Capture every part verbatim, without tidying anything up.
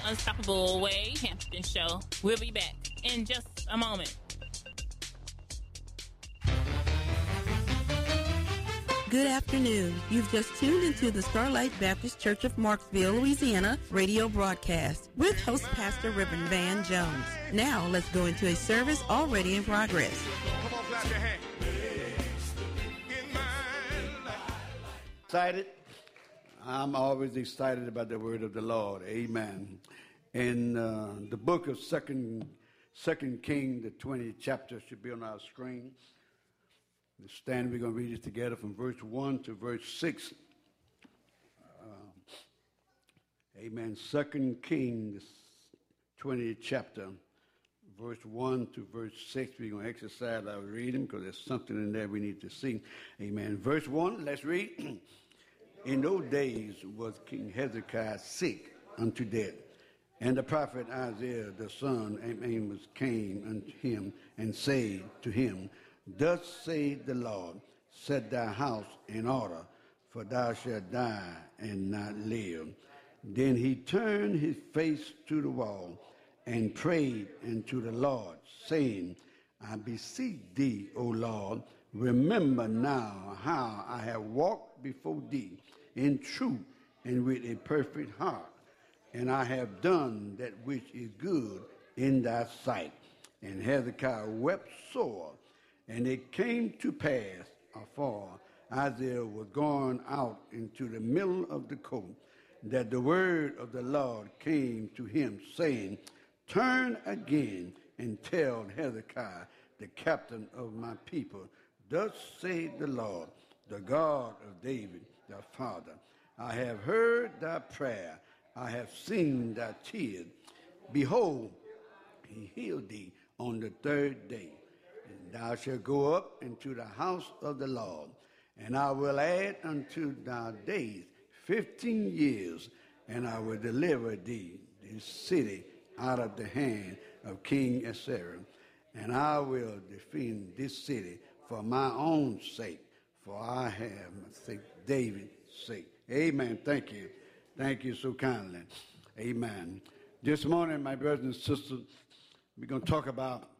Unstoppable Way Hampton Show. We'll be back in just a moment. Good afternoon. You've just tuned into the Starlight Baptist Church of Marksville, Louisiana radio broadcast with host Pastor Reverend Van Jones. Now let's go into a service already in progress. Come on, clap your hands. Excited? I'm always excited about the word of the Lord. Amen. In uh, the book of Second Second King, the twentieth chapter should be on our screen. The stand, we're going to read it together from verse one to verse six. Uh, amen. Second King, the twentieth chapter, verse one to verse six. We're going to exercise our reading because there's something in there we need to see. Amen. Verse one, let's read. In those days was King Hezekiah sick unto death, and the prophet Isaiah the son of Amos came unto him and said to him, Thus saith the Lord, set thy house in order, for thou shalt die and not live. Then he turned his face to the wall and prayed unto the Lord, saying, I beseech thee, O Lord, remember now how I have walked before thee in truth and with a perfect heart, and I have done that which is good in thy sight. And Hezekiah wept sore. And it came to pass, afar, Isaiah was gone out into the middle of the court, that the word of the Lord came to him, saying, Turn again and tell Hezekiah, the captain of my people, Thus saith the Lord, the God of David, thy father, I have heard thy prayer, I have seen thy tears. Behold, he healed thee on the third day. And thou shalt go up into the house of the Lord, and I will add unto thy days fifteen years, and I will deliver thee this city out of the hand of King Assyria, and I will defend this city for my own sake, for I have sake David's sake. Amen. Thank you. Thank you so kindly. Amen. This morning, my brothers and sisters, we're going to talk about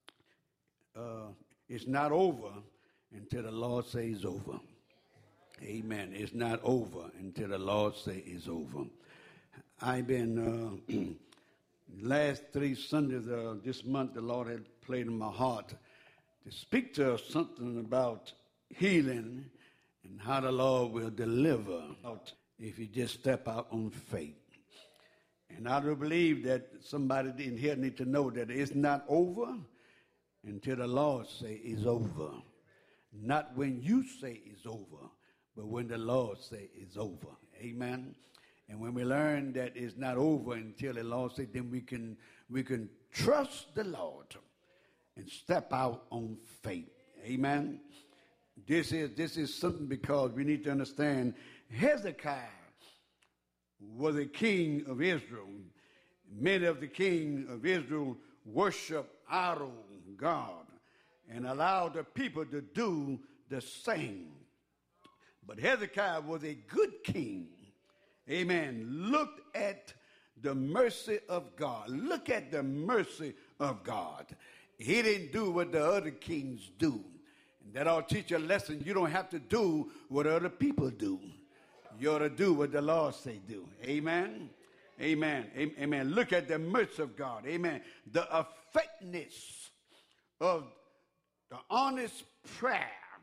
Uh, it's not over until the Lord says it's over. Amen. It's not over until the Lord says it's over. I've been, uh, last three Sundays uh, this month, the Lord had played in my heart to speak to us something about healing and how the Lord will deliver if you just step out on faith. And I do believe that somebody in here need to know that it's not over until the Lord say it's over. Not when you say it's over, but when the Lord say it's over. Amen. And when we learn that it's not over until the Lord say, then we can we can trust the Lord and step out on faith. Amen. This is this is something because we need to understand Hezekiah was a king of Israel. Many of the king of Israel worship idol God and allow the people to do the same. But Hezekiah was a good king. Amen. Look at the mercy of God. Look at the mercy of God. He didn't do what the other kings do. And that ought to teach you a lesson. You don't have to do what other people do. You ought to do what the Lord say do. Amen. Amen. Amen. Look at the mercy of God. Amen. The effectiveness of the honest prayer,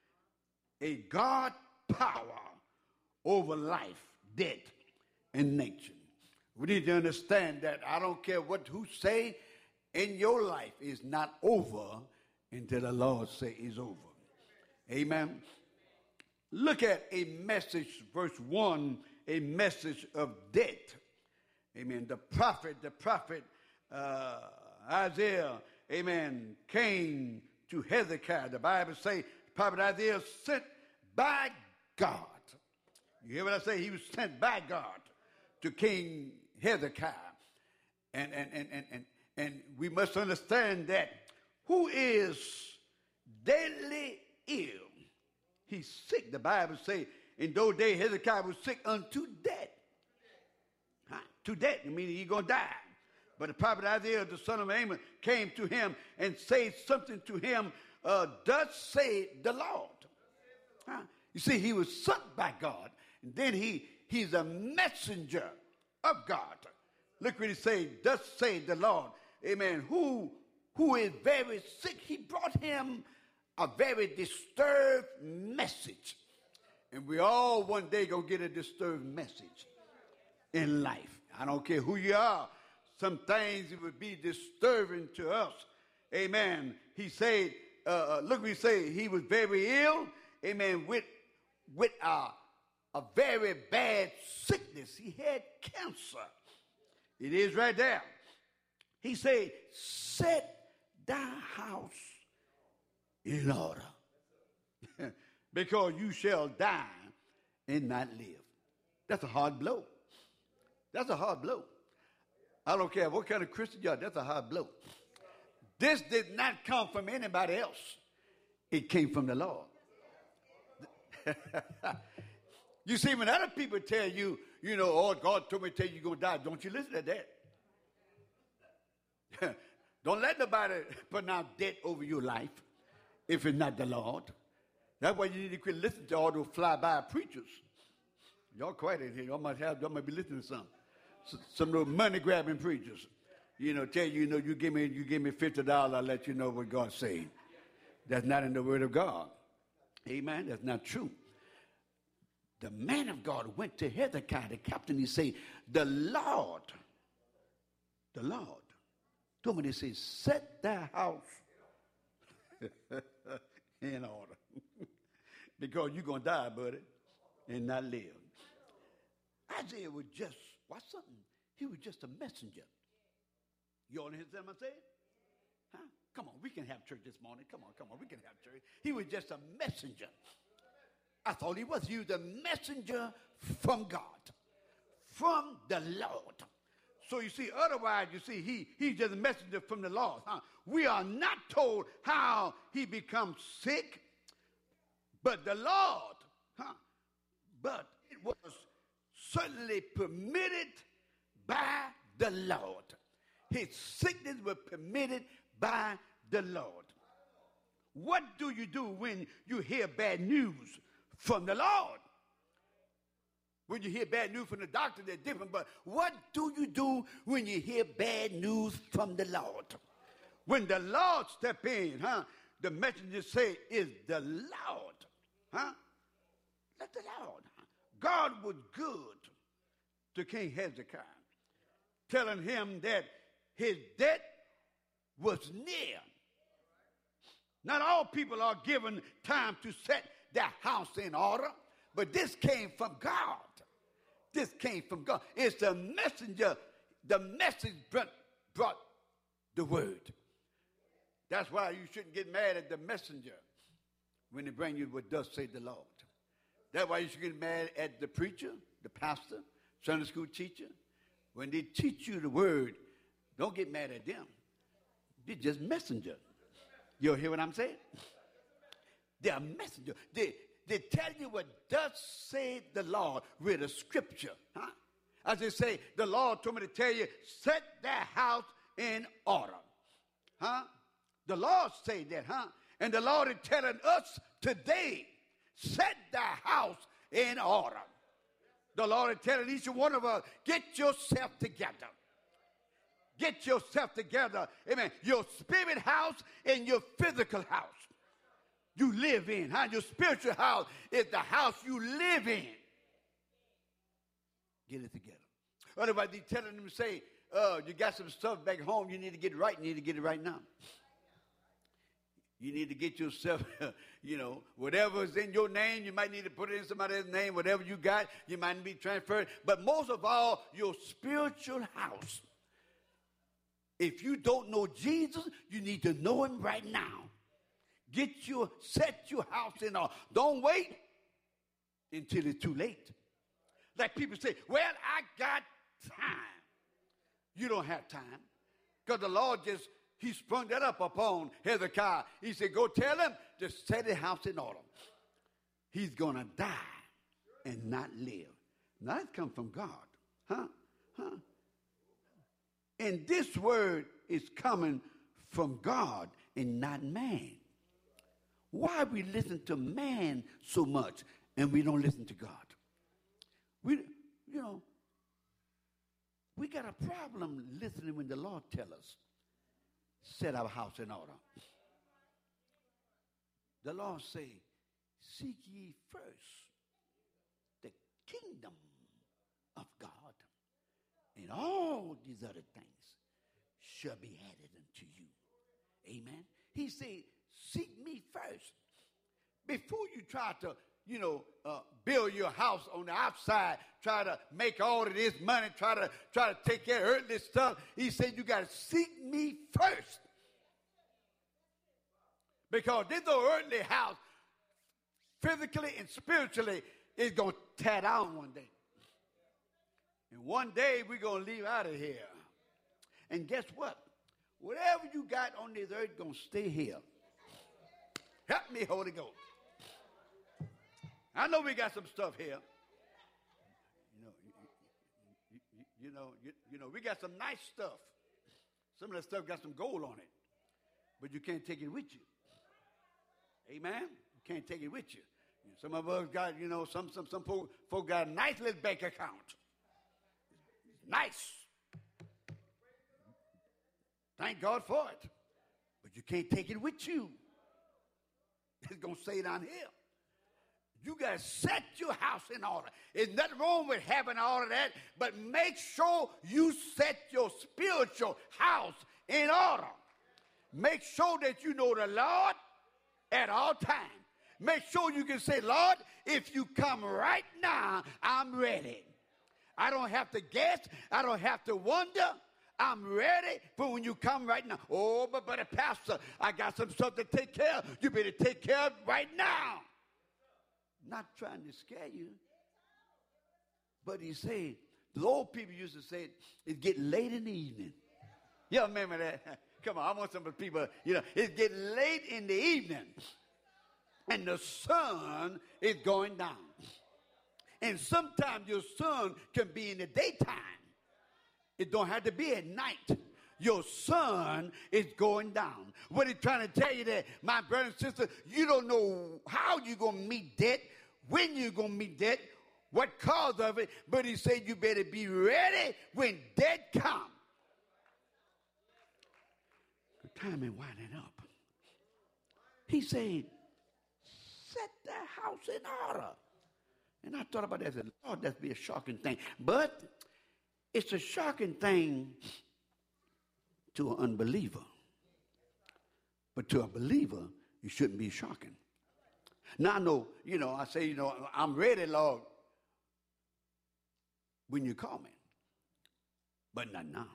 a God power over life, death, and nature. We need to understand that I don't care what who say in your life is not over until the Lord say it's over. Amen. Look at a message, verse one, a message of death. Amen. The prophet, the prophet uh, Isaiah, amen, came to Hezekiah. The Bible says prophet Isaiah sent by God. You hear what I say? He was sent by God to King Hezekiah. And, and, and, and, and, and we must understand that who is deadly ill. He's sick. The Bible says in those days Hezekiah was sick unto death. Huh? to death, meaning he's going to die. But the prophet Isaiah, the son of Amos, came to him and said something to him, uh, thus say the Lord. Huh? You see, he was sent by God, and then he he's a messenger of God. Look what he said, thus say the Lord. Amen. Who, who is very sick, he brought him a very disturbed message. And we all one day going to get a disturbed message in life. I don't care who you are. Some things it would be disturbing to us. Amen. He said, uh, look what he said, he was very ill. Amen. With, with a, a very bad sickness. He had cancer. It is right there. He said, set thy house in order, because you shall die and not live. That's a hard blow. That's a hard blow. I don't care what kind of Christian you are, that's a hard blow. This did not come from anybody else. It came from the Lord. You see, when other people tell you, you know, oh, God told me to tell you you're going to die, don't you listen to that. Don't let nobody pronounce death over your life if it's not the Lord. That's why you need to quit listening to all those fly-by preachers. Y'all quiet in here. Y'all might have, y'all might be listening to some. Some of those money-grabbing preachers. You know, tell you, you know, you give me, you give me fifty dollars, I'll let you know what God's saying. That's not in the Word of God. Amen? That's not true. The man of God went to Hezekiah, the captain. He said, the Lord, the Lord, told me to say, set thy house in order. Because you're going to die, buddy, and not live. Isaiah was just, watch something, he was just a messenger. You all understand what I'm saying? Huh? Come on, we can have church this morning. Come on, come on, we can have church. He was just a messenger. I thought he was. He was a messenger from God, from the Lord. So you see, otherwise, you see, he, he's just a messenger from the Lord. Huh? We are not told how he becomes sick, but the Lord, huh? But it was certainly permitted by the Lord. His sickness was permitted by the Lord. What do you do when you hear bad news from the Lord? When you hear bad news from the doctor, they're different. But what do you do when you hear bad news from the Lord? When the Lord step in, huh? The messenger say, is the Lord, huh? Let the Lord. God was good to King Hezekiah, telling him that his death was near. Not all people are given time to set their house in order, but this came from God. This came from God. It's the messenger. The message brought, brought the word. That's why you shouldn't get mad at the messenger when they bring you what does say the Lord. That's why you should get mad at the preacher, the pastor, Sunday school teacher. When they teach you the word, don't get mad at them. They're just messenger. You hear what I'm saying? They're a messenger. They, they tell you what does say the Lord with a scripture. Huh? As they say, the Lord told me to tell you, set that house in order. Huh? The Lord say that, huh? And the Lord is telling us today, set that house in order. The Lord is telling each one of us, get yourself together. Get yourself together. Amen. Your spirit house and your physical house you live in. Huh? Your spiritual house is the house you live in. Get it together. Otherwise, they're telling them to say, oh, you got some stuff back home. You need to get it right. You need to get it right now. You need to get yourself, you know, whatever is in your name, you might need to put it in somebody else's name. Whatever you got, you might be transferred. But most of all, your spiritual house. If you don't know Jesus, you need to know him right now. Get your, set your house in order. Don't wait until it's too late. Like people say, well, I got time. You don't have time. Because the Lord just, he sprung that up upon Hezekiah. He said, go tell him to set his house in order. He's going to die and not live. Now, that comes from God. Huh? Huh? And this word is coming from God and not man. Why we listen to man so much and we don't listen to God? We, you know, we got a problem listening when the Lord tells us, set our house in order. The Lord say, seek ye first the kingdom of God, and all these other things shall be added unto you. Amen. He said, seek me first. Before you try to, you know, uh, build your house on the outside, try to make all of this money, try to try to take care of earthly stuff, he said you got to seek me first. Because this old earthly house, physically and spiritually, is going to tear down one day. And one day we're going to leave out of here. And guess what? Whatever you got on this earth going to stay here. Help me, Holy Ghost. I know we got some stuff here. You know, you, you, you know, you, you know, we got some nice stuff. Some of that stuff got some gold on it. But you can't take it with you. Amen? You can't take it with you. Some of us got, you know, some some some folk, folk got a nice little bank account. Nice. Thank God for it. But you can't take it with you. It's going to stay down here. You got to set your house in order. There's nothing wrong with having all of that, but make sure you set your spiritual house in order. Make sure that you know the Lord at all times. Make sure you can say, Lord, if you come right now, I'm ready. I don't have to guess. I don't have to wonder. I'm ready for when you come right now. Oh, but, but pastor, I got some stuff to take care of. You better take care of it right now. Not trying to scare you. But he said, the old people used to say, it's getting late in the evening. You remember that? Come on, I want some of the people, you know, it's getting late in the evening. And the sun is going down. And sometimes your sun can be in the daytime. It don't have to be at night. Your sun is going down. What he's trying to tell you that, my brother and sister, you don't know how you're going to meet death, when you're going to meet death, what cause of it, but he said you better be ready when death comes. The time is winding up. He said, set the house in order. And I thought about that. I said, Lord, that'd be a shocking thing. But it's a shocking thing to an unbeliever. But to a believer, it shouldn't be shocking. Now I know, you know, I say, you know, I'm ready, Lord, when you call me. But not now.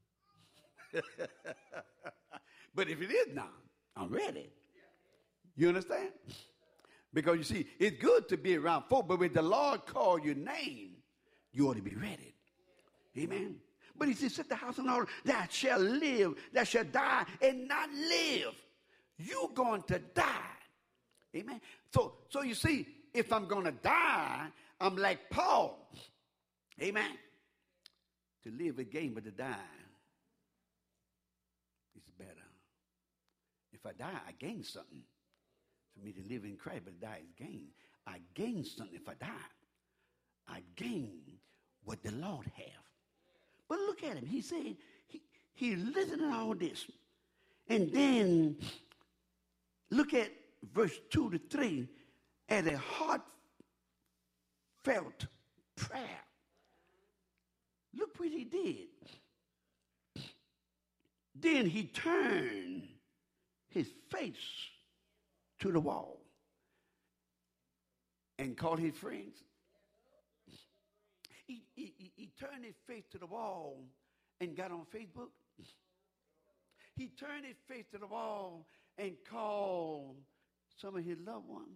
But if it is now, I'm ready. You understand? Because you see, it's good to be around folk, but when the Lord call your name, you ought to be ready. Amen. But he said, set the house in order, that shall live, that shall die and not live. You're going to die. Amen. So, so you see, if I'm going to die, I'm like Paul. Amen. To live again, but to die is better. If I die, I gain something. For me to live in Christ, but die is gain. I gain something if I die. I gain what the Lord have. But look at him. He said, he, he listened to all this. And then look at verse two to three at a heartfelt prayer. Look what he did. Then he turned his face to the wall and called his friends. He, he, he turned his face to the wall and got on Facebook. He turned his face to the wall and called some of his loved ones.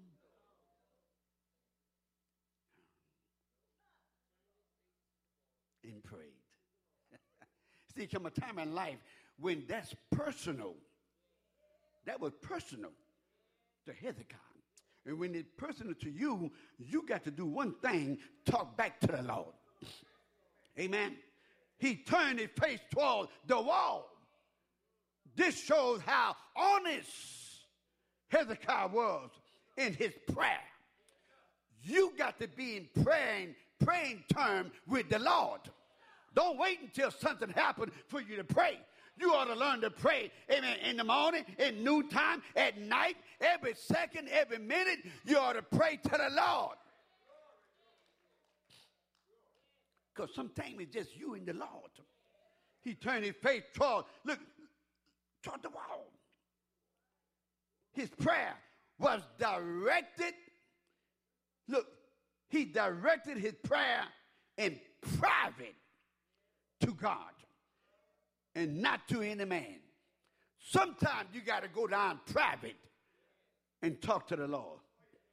And prayed. See, come a time in life when that's personal. That was personal to Hezekiah. And when it's personal to you, you got to do one thing, talk back to the Lord. Amen. he turned his face toward the wall. This shows how honest Hezekiah was in his prayer. You got to be in praying, praying term with the Lord. Don't wait until something happens for you to pray. You ought to learn to pray, amen, in the morning, in noontime, at night, every second, every minute. You ought to pray to the Lord. Because sometimes it's just you and the Lord. He turned his face toward, look, toward the wall. His prayer was directed. Look, he directed his prayer in private to God and not to any man. Sometimes you got to go down private and talk to the Lord.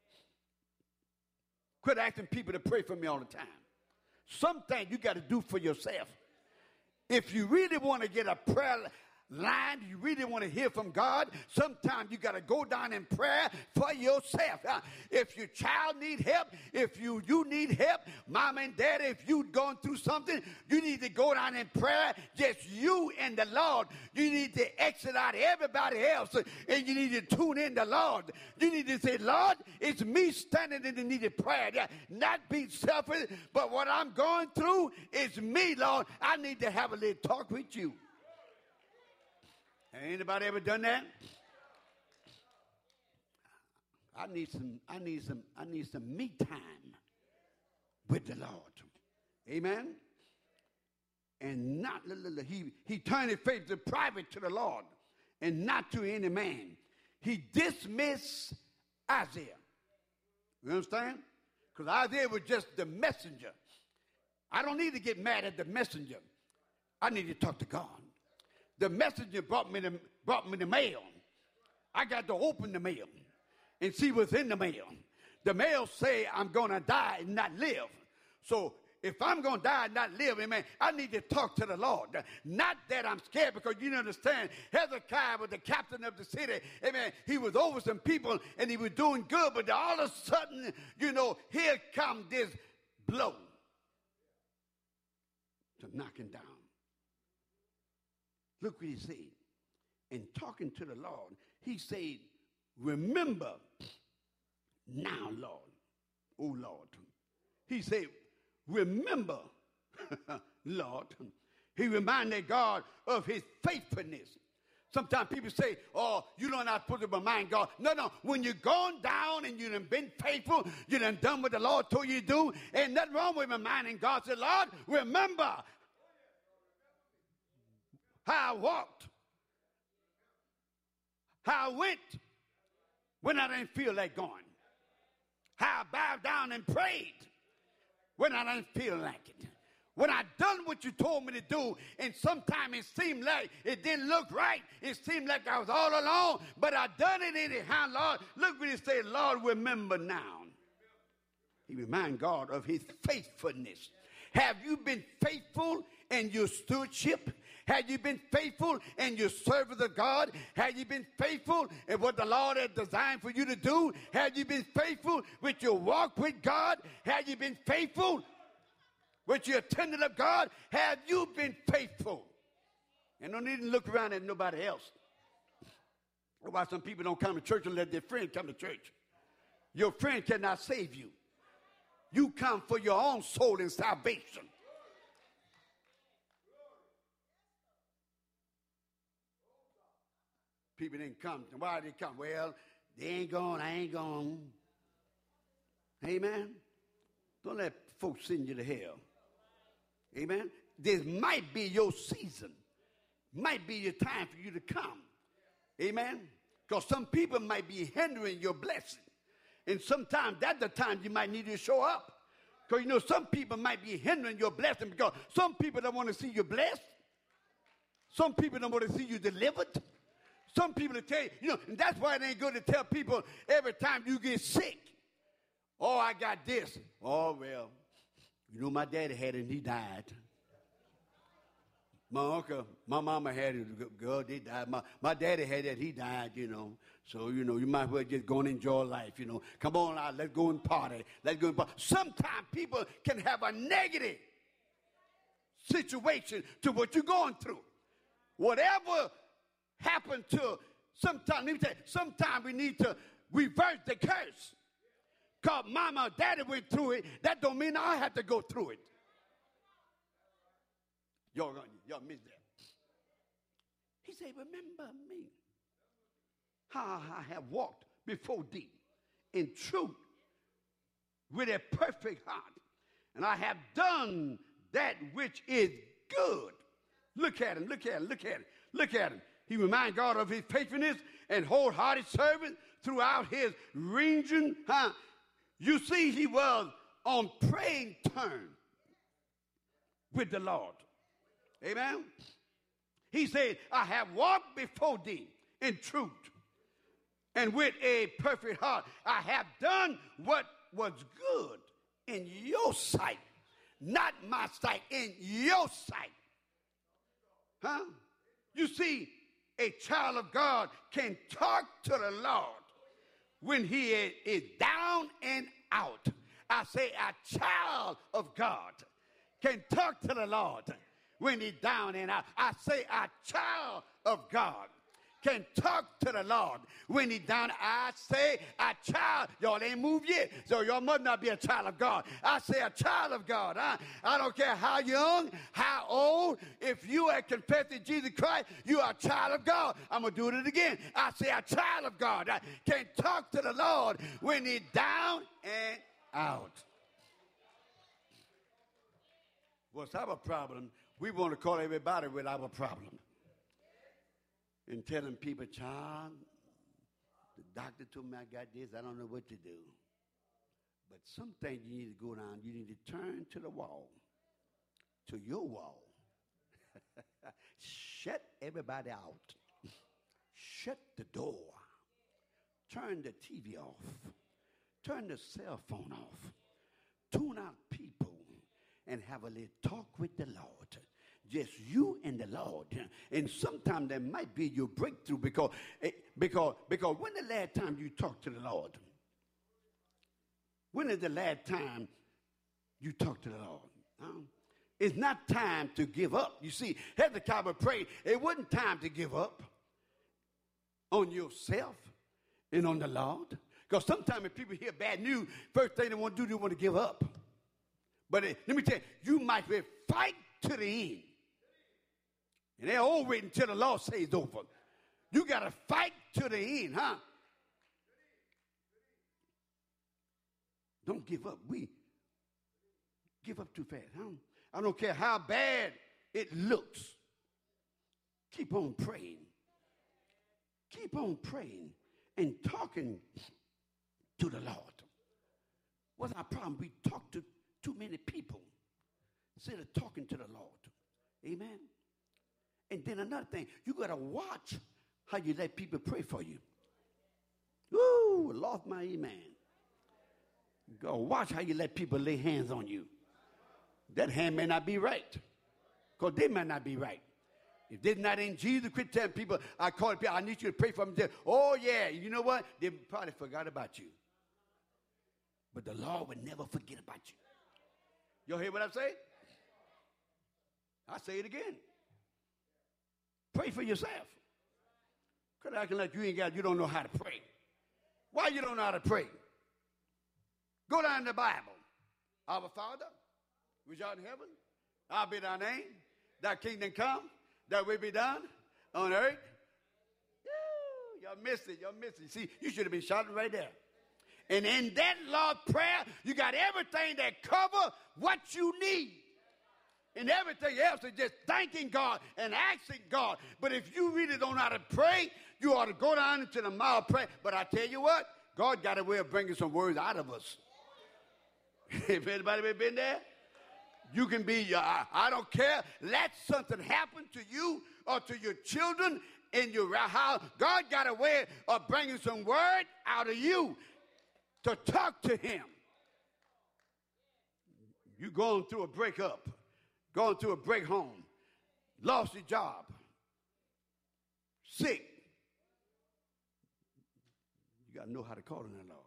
Quit asking people to pray for me all the time. Something you got to do for yourself. If you really want to get a prayer line, you really want to hear from God, sometimes you got to go down in prayer for yourself. Uh, if your child need help, if you, you need help, mom and dad, if you going through something, you need to go down in prayer, just you and the Lord. You need to exit out everybody else, uh, and you need to tune in the Lord. You need to say, Lord, it's me standing in the need of prayer. Yeah, not being selfish, but what I'm going through is me, Lord. I need to have a little talk with you. Anybody ever done that? I need some, I need some, I need some me time with the Lord. Amen. And not he he turned his face to private to the Lord and not to any man. He dismissed Isaiah. You understand? Because Isaiah was just the messenger. I don't need to get mad at the messenger. I need to talk to God. The messenger brought me the, brought me the mail. I got to open the mail and see what's in the mail. The mail say I'm going to die and not live. So if I'm going to die and not live, amen, I need to talk to the Lord. Not that I'm scared, because you understand, Hezekiah was the captain of the city. Amen. He was over some people and he was doing good, but all of a sudden, you know, here comes this blow to knock him down. Look what he said. In talking to the Lord, he said, remember now, Lord. Oh, Lord. He said, remember, Lord. He reminded God of his faithfulness. Sometimes people say, oh, you don't have to put it remind God. No, no. When you're gone down and you done been faithful, you done done what the Lord told you to do, ain't nothing wrong with reminding God. Say, Lord, remember how I walked, how I went when I didn't feel like going, how I bowed down and prayed when I didn't feel like it, when I done what you told me to do, and sometimes it seemed like it didn't look right. It seemed like I was all alone, but I done it anyhow, Lord. Look what he said, Lord, remember now. He reminded God of his faithfulness. Have you been faithful in your stewardship? Have you been faithful in your service of God? Have you been faithful in what the Lord has designed for you to do? Have you been faithful with your walk with God? Have you been faithful with your attendance of God? Have you been faithful? And don't need to look around at nobody else. That's why some people don't come to church and let their friend come to church. Your friend cannot save you. You come for your own soul and salvation. People didn't come. Why did they come? Well, they ain't gone. I ain't gone. Amen. Don't let folks send you to hell. Amen. This might be your season. Might be your time for you to come. Amen. Because some people might be hindering your blessing. And sometimes that's the time you might need to show up. Because, you know, some people might be hindering your blessing because some people don't want to see you blessed. Some people don't want to see you delivered. Some people will tell you, you know, and that's why it ain't good to tell people every time you get sick. Oh, I got this. Oh, well, you know, my daddy had it and he died. My uncle, my mama had it, girl, they died. My, my daddy had it, he died, you know. So, you know, you might as well just go and enjoy life, you know. Come on out, let's go and party. Let's go and party. Sometimes people can have a negative situation to what you're going through. Whatever happened to, sometimes, let me tell you, sometimes we need to reverse the curse. Because mama or daddy went through it, that don't mean I have to go through it. Y'all, y'all miss that. He said, remember me, how I have walked before thee in truth with a perfect heart. And I have done that which is good. Look at him, look at him, look at him, look at him. He reminds God of his faithfulness and wholehearted service throughout his region. Huh? You see, he was on praying terms with the Lord. Amen? He said, I have walked before thee in truth and with a perfect heart. I have done what was good in your sight. Not my sight, in your sight. Huh? You see, a child of God can talk to the Lord when he is, is down and out. I say a child of God can talk to the Lord when he's down and out. I say a child of God can talk to the Lord when he's down. I say a child, y'all ain't moved yet, so y'all must not be a child of God. I say a child of God. Huh? I don't care how young, how old, if you are confessing Jesus Christ, you are a child of God. I'm going to do it again. I say a child of God I can talk to the Lord when he's down and out. What's our problem? We want to call everybody with our problem. And telling people, child, the doctor told me I got this, I don't know what to do. But some things you need to go down, you need to turn to the wall, to your wall. Shut everybody out. Shut the door. Turn the T V off. Turn the cell phone off. Tune out people and have a little talk with the Lord. Just you and the Lord. And sometimes that might be your breakthrough because, because, because when the last time you talked to the Lord? When is the last time you talked to the Lord? Huh? It's not time to give up. You see, Hezekiah prayed, it wasn't time to give up on yourself and on the Lord. Because sometimes when people hear bad news, first thing they want to do, they want to give up. But it, let me tell you, you might be fight to the end. And they're all waiting until the law says over. You got to fight to the end, huh? Don't give up. We give up too fast. Huh? I don't care how bad it looks. Keep on praying. Keep on praying and talking to the Lord. What's our problem? We talk to too many people instead of talking to the Lord. Amen? And then another thing, you got to watch how you let people pray for you. Ooh, lost my amen. You got to watch how you let people lay hands on you. That hand may not be right because they may not be right. If they're not in Jesus, quit telling people, I call people, I need you to pray for them. Say, oh, yeah, you know what? They probably forgot about you. But the Lord will never forget about you. Y'all hear what I'm saying? I'll say it again. Pray for yourself. Because acting like you ain't got, you don't know how to pray. Why you don't know how to pray? Go down in the Bible. Our Father, which art in heaven, hallowed be thy name. Thy kingdom come, thy will be done on earth. Woo, y'all missed it. Y'all missed it. See, you should have been shouting right there. And in that Lord's Prayer, you got everything that cover what you need. And everything else is just thanking God and asking God. But if you really don't know how to pray, you ought to go down into the mouth of prayer. But I tell you what, God got a way of bringing some words out of us. If anybody ever been there, you can be, uh, I don't care, let something happen to you or to your children in your house. God got a way of bringing some word out of you to talk to him. You going through a breakup. Going through a break home, lost your job, sick. You got to know how to call on the Lord.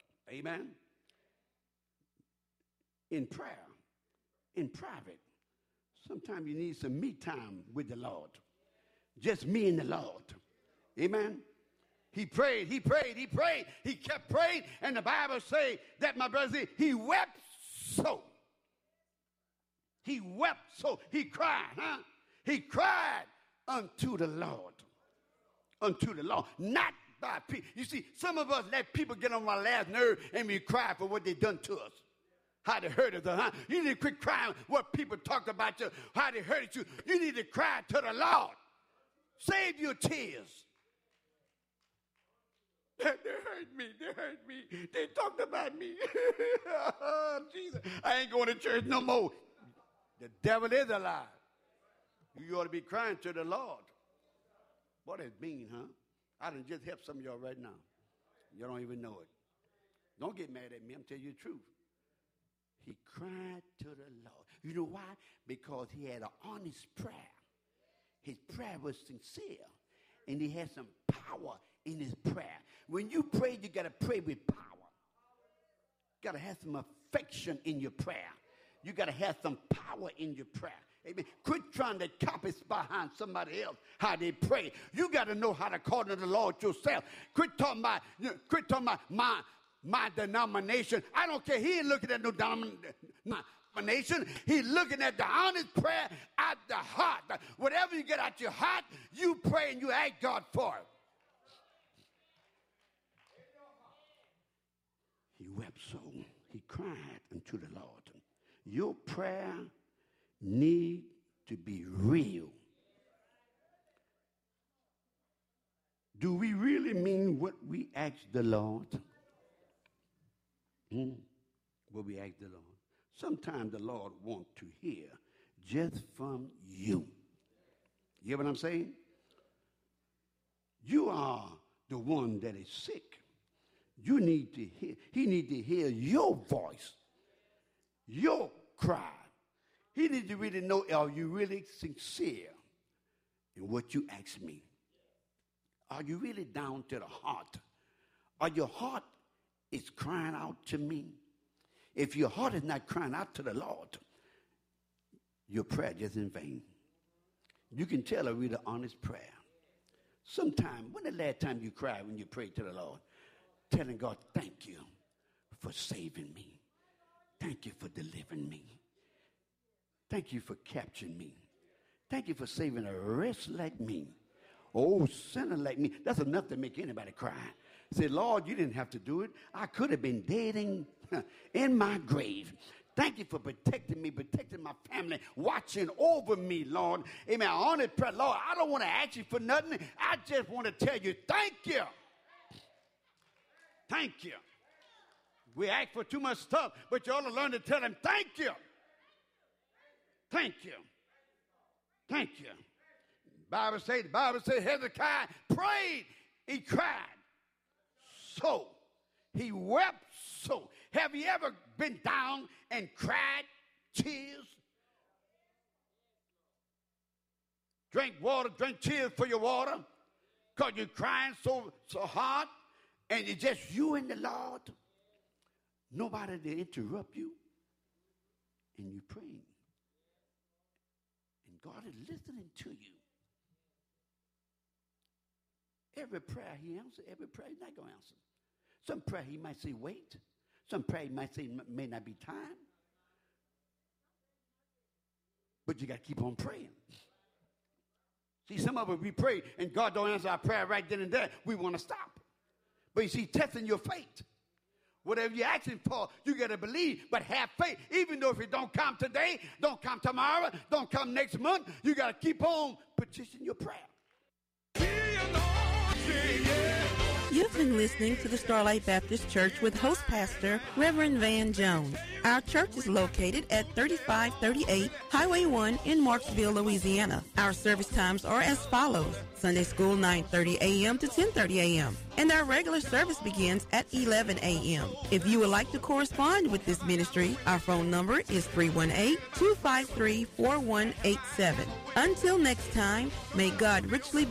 Amen. In prayer, in private, Sometimes you need some me time with the Lord. Just me and the Lord. Amen. He prayed, he prayed, he prayed. He kept praying. And the Bible says that, my brother, he wept so. He wept so. He cried, huh? He cried unto the Lord. Unto the Lord. Not by people. You see, some of us let people get on our last nerve and we cry for what they done to us. How they hurted us, huh? You need to quit crying what people talk about you, how they hurted you. You need to cry to the Lord. Save your tears. They hurt me. They hurt me. They talked about me. Oh, Jesus. I ain't going to church no more. The devil is alive. You ought to be crying to the Lord. What does it mean, huh? I done just helped some of y'all right now. You don't even know it. Don't get mad at me. I'm telling you the truth. He cried to the Lord. You know why? Because he had an honest prayer. His prayer was sincere. And he had some power in his prayer. When you pray, you got to pray with power. You got to have some affection in your prayer. You got to have some power in your prayer. Amen. Quit trying to copy behind somebody else how they pray. You got to know how to call to the Lord yourself. Quit talking about, you know, quit talking about my, my denomination. I don't care. He ain't looking at no denomination. He's looking at the honest prayer out the heart. Whatever you get out your heart, you pray and you ask God for it. He wept so. He cried unto the Lord. Your prayer need to be real. Do we really mean what we ask the Lord? Hmm? What we ask the Lord? Sometimes the Lord wants to hear just from you. You hear what I'm saying? You are the one that is sick. You need to hear, he need to hear your voice, your cry. He needs to really know, are you really sincere in what you ask me? Are you really down to the heart? Are your heart is crying out to me? If your heart is not crying out to the Lord, your prayer is in vain. You can tell a really honest prayer. Sometime, when the last time you cried when you prayed to the Lord? Telling God, thank you for saving me. Thank you for delivering me. Thank you for capturing me. Thank you for saving a wretch like me. Oh, sinner like me. That's enough to make anybody cry. Say, Lord, you didn't have to do it. I could have been dead in, in my grave. Thank you for protecting me, protecting my family, watching over me, Lord. Amen. I honor prayer. Lord, I don't want to ask you for nothing. I just want to tell you, thank you. Thank you. We ask for too much stuff, but you ought to learn to tell them, thank you. Thank you. Thank you. The Bible says, the Bible says Hezekiah prayed, he cried. So, he wept so. Have you ever been down and cried tears? Drink water, drink tears for your water, because you're crying so, so hard. And it's just you and the Lord. Nobody to interrupt you. And you're praying. And God is listening to you. Every prayer he answers, every prayer he's not going to answer. Some prayer he might say wait. Some prayer he might say may not be time. But you got to keep on praying. See, some of us, we pray and God don't answer our prayer right then and there. We want to stop. But you see, testing your faith. Whatever you're asking for, you got to believe, but have faith. Even though if it don't come today, don't come tomorrow, don't come next month, you got to keep on petitioning your prayer. You've been listening to the Starlight Baptist Church with host pastor Reverend Van Jones. Our church is located at thirty-five thirty-eight Highway one in Marksville, Louisiana. Our service times are as follows. Sunday school nine thirty a.m. to ten thirty a.m. and our regular service begins at eleven a.m. If you would like to correspond with this ministry, our phone number is three one eight, two five three, four one eight seven. Until next time, may God richly